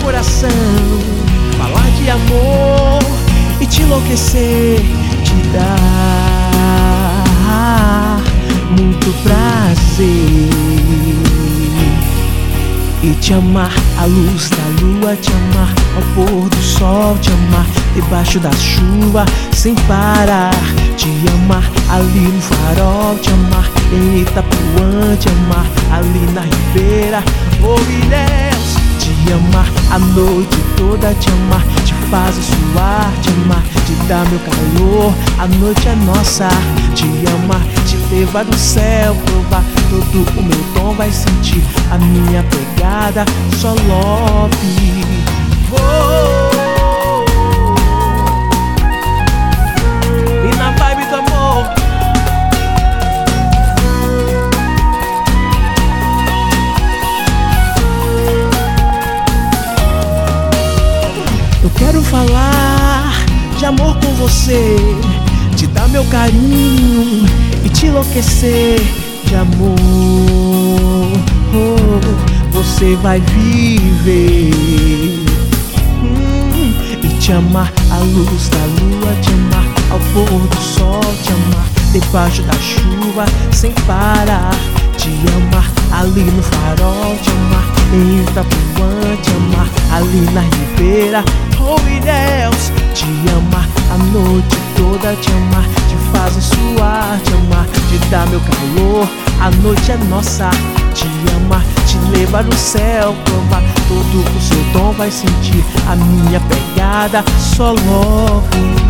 coração, falar de amor e te enlouquecer, te dar muito prazer e te amar à luz da lua, te amar ao pôr do sol, te amar debaixo da chuva sem parar, te amar ali no farol, te amar em Itapuã, te amar ali na Ribeira ou Ilhéus, te amar a noite toda, te amar, te fazer suar, te amar, te dar meu calor, a noite é nossa, te amar, te levar do céu, provar todo o meu tom, vai sentir a minha pegada, só love. E na vibe do amor, eu quero falar de amor com você, te dar meu carinho e te enlouquecer de amor. Você vai viver e te amar à luz da lua, te amar ao pôr do sol, te amar debaixo da chuva sem parar, te amar ali no farol, te amar em Itapuã, te amar ali na Ribeira ou Ilhéus, te amar a noite toda, te amar, te fazer suar, te amar, te dar meu calor, a noite é nossa, te amar, te levar no céu, provar todo o seu dom, vai sentir a minha pegada, só love.